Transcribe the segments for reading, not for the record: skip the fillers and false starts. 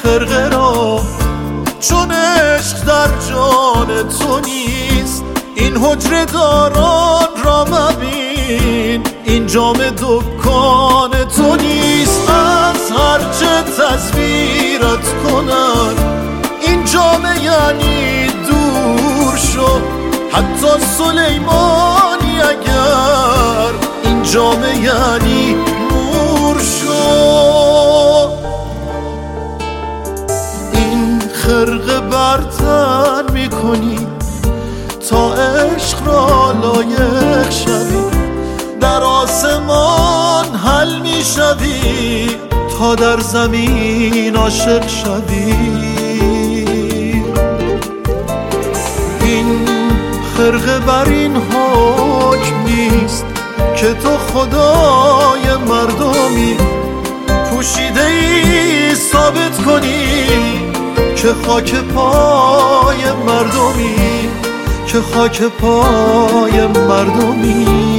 خرقه را، چون عشق در جان تو نیست. این حجره داران را مبین، این جام دکان تو نیست. از هرچه تصویرت کنن این جام یعنی دور شو. حتی سلیمانی اگر این جام یعنی نور شو. این خرقه برتن میکنی تا عشق را لایق شوی، در آسمان حل میشوی تا در زمین عاشق شوی. این خرقه بر این حکم نیست که تو خدای مردمی، پوشیده ای ثابت کنی که خاک پای مردمی، که خاک پای مردمی.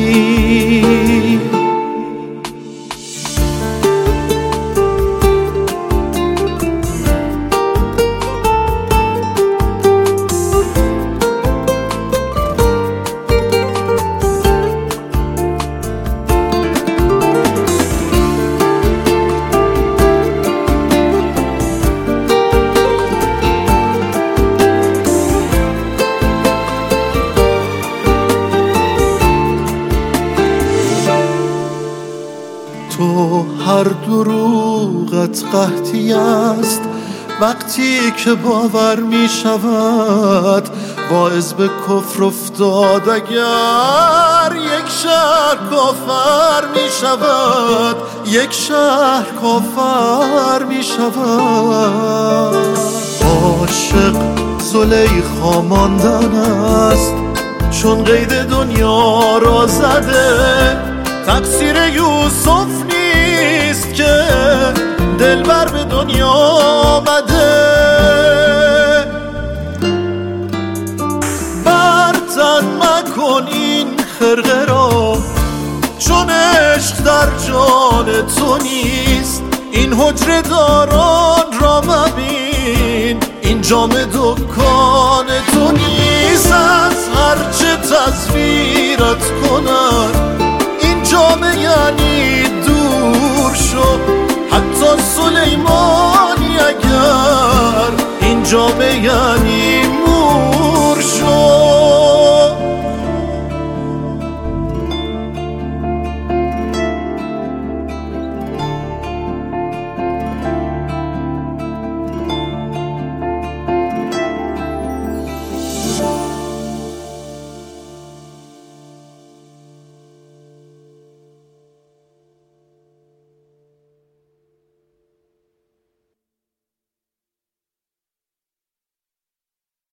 تو هر دروغت قحطی است وقتی که باور می شود واعظ به کفر افتاد. اگر یک شهر کافر می شود، یک شهر کافر می شود. عاشق زلیخا ماندن است چون قید دنیا را زده. تقصیر یوسف نیست که دلبر به دنیا آمده. برتن مکن این خرقه را، چون عشق در جان تو نیست. این حجره داران را مبین، این جام دکان تو نیست. از هرچه تصویرت کنن این جام یعنی دور شو.